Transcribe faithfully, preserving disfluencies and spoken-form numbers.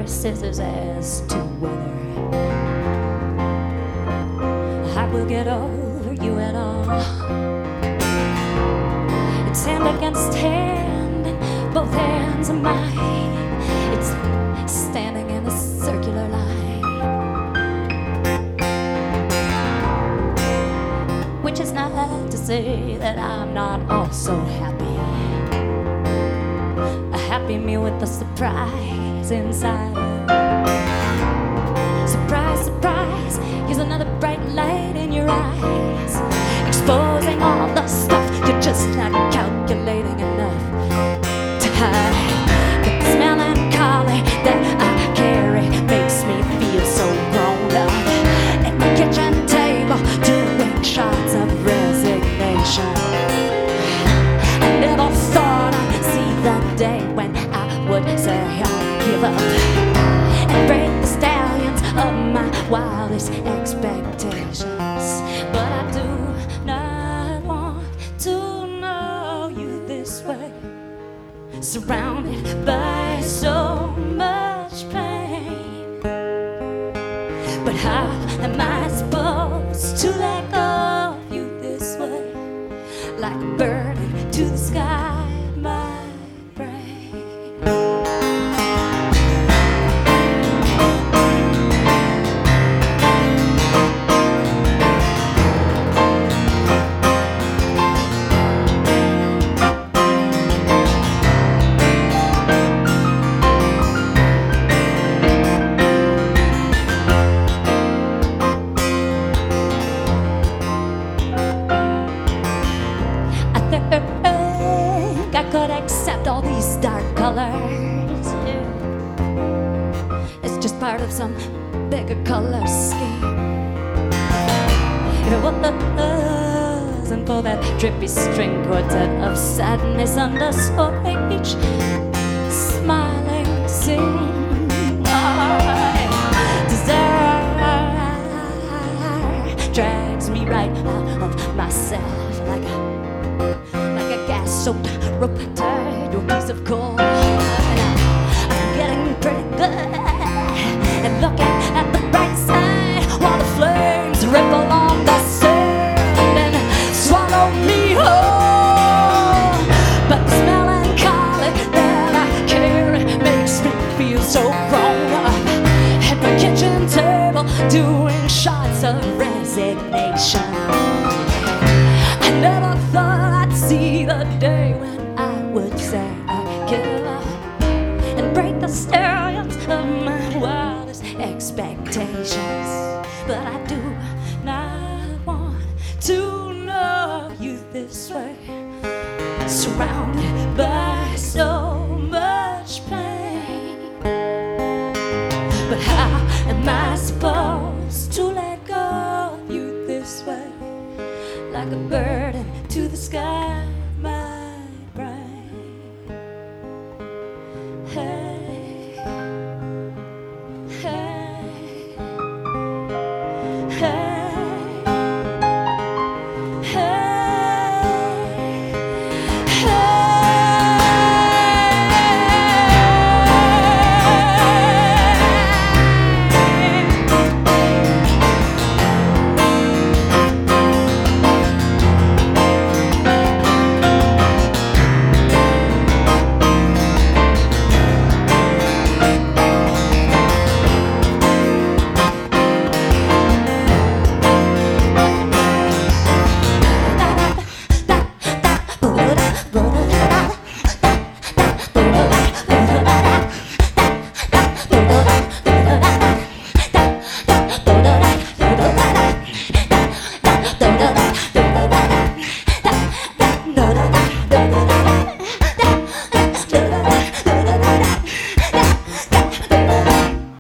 scissors as to whether I will get over you at all. It's hand against hand, and both hands are mine. It's standing in a circular line, which is not to say that I'm not also happy. A happy me with a surprise inside. Surprise, surprise, here's another bright light in your eyes, exposing all the stuff you're just not calculating enough to hide. But this melancholy that I carry makes me feel so grown up. At the kitchen table, doing shots of resignation. I never thought I'd see the day when I would say I'll give up and break the stallions of my wildest expectations. But I do not want to know you this way, surrounded by so much pain. But how am I supposed to let go of you this way, like a bird into the sky, my brain? I could accept all these dark colors, yeah. It's just part of some bigger color scheme. If it wasn't for that drippy string quartet of sadness underscore each smiling scene, desire drags me right out of myself like a gas-soaked rope tied to a piece of coal. I'm getting pretty good at looking at the bright side while the flames ripple on the sand and swallow me whole. But this melancholy that I carry makes me feel so grown up. At my kitchen table, doing shots of resignation. I never thought I'd see the day when I would say I'd give up and break the stallions of my wildest expectations. But I do not want to know you this way, surrounded by so much pain. But how am I supposed to let go of you this way, like a bird into the sky?